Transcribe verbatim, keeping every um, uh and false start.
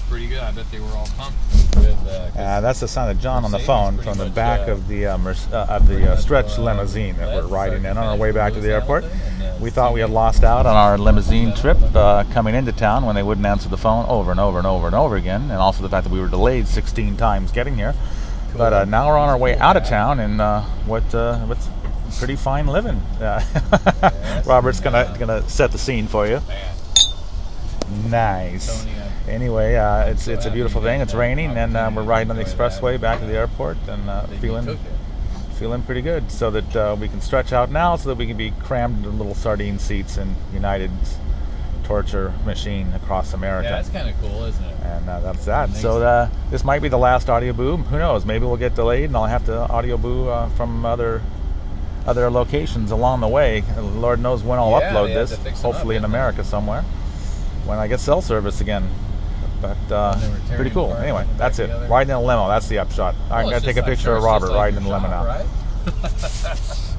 pretty good. I bet they were all pumped. With, uh, uh, that's the sound of John on the phone from the back much, uh, of the uh, uh, of the uh, stretch limousine that we're riding in on our way back to the airport. We thought we had lost out on our limousine trip uh, coming into town when they wouldn't answer the phone over and over and over and over again, and also the fact that we were delayed sixteen times getting here. Cool. But uh, now we're on our way out of town, and uh, what uh, what's pretty fine living. Uh, yeah, Robert's gonna gonna set the scene for you. Nice. Anyway, uh, it's it's a beautiful thing. It's raining, and uh, we're riding on the expressway back to the airport, and uh, feeling feeling pretty good. So that uh, we can stretch out now, so that we can be crammed into little sardine seats in United's torture machine across America. Yeah, that's kind of cool, isn't it? And uh, that's that. So uh, this might be the last audio boo. Who knows? Maybe we'll get delayed, and I'll have to audio boo uh, from other other locations along the way. Lord knows when I'll yeah, upload this. Hopefully up, in America somewhere, when I get cell service again. But uh, pretty cool. Anyway, that's it. Together. Riding in a limo. That's the upshot. Well, I'm gonna take a picture of Robert riding in the limo now. Right?